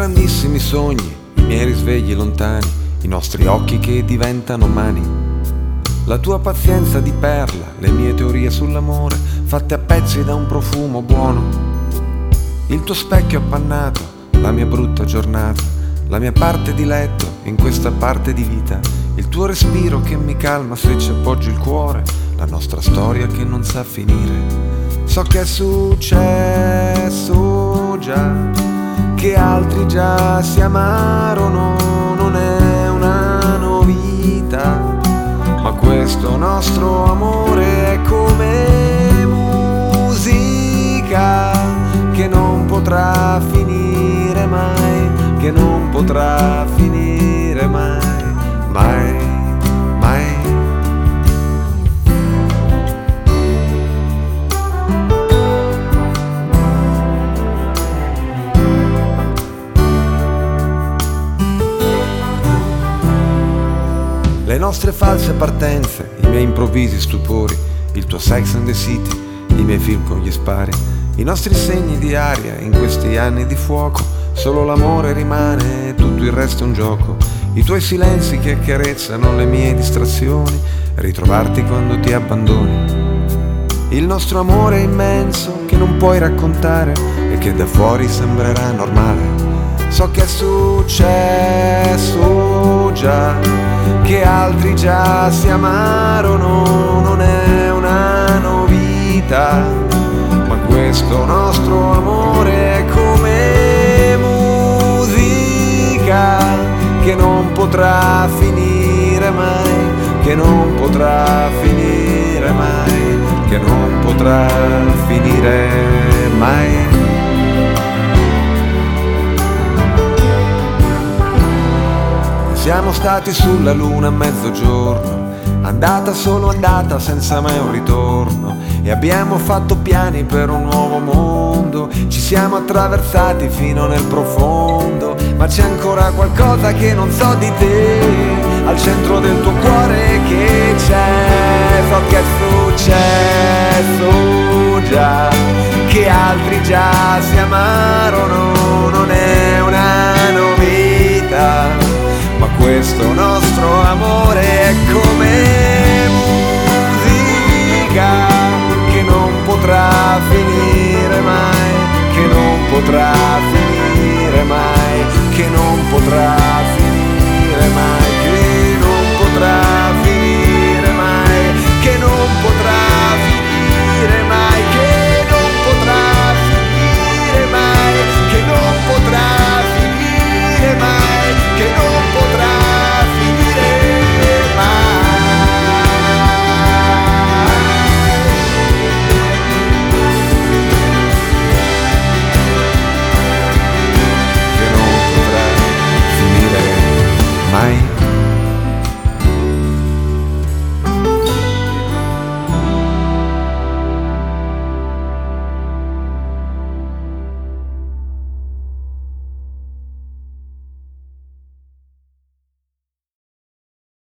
grandissimi sogni, i miei risvegli lontani, i nostri occhi che diventano mani. La tua pazienza di perla, le mie teorie sull'amore, fatte a pezzi da un profumo buono. Il tuo specchio appannato, la mia brutta giornata, la mia parte di letto in questa parte di vita, il tuo respiro che mi calma se ci appoggio il cuore, la nostra storia che non sa finire. So che è successo già, che altri già si amarono, non è una novità, ma questo nostro amore è come musica che non potrà finire mai, che non potrà finire mai, mai, mai. Le nostre false partenze, i miei improvvisi stupori, il tuo Sex and the City, i miei film con gli spari, i nostri segni di aria in questi anni di fuoco, solo l'amore rimane, tutto il resto è un gioco. I tuoi silenzi che accarezzano le mie distrazioni, ritrovarti quando ti abbandoni. Il nostro amore immenso che non puoi raccontare e che da fuori sembrerà normale. So che è successo già, che altri già si amarono, non è una novità, ma questo nostro amore è come musica che non potrà finire mai, che non potrà finire mai, che non potrà finire mai. Siamo stati sulla luna a mezzogiorno, andata solo andata senza mai un ritorno, e abbiamo fatto piani per un nuovo mondo, ci siamo attraversati fino nel profondo, ma c'è ancora qualcosa che non so di te, al centro del tuo cuore che c'è. So che è successo già, che altri già si amarono, non è una novità, ma questo nostro amore è come musica che non potrà finire mai, che non potrà finire mai, che non potrà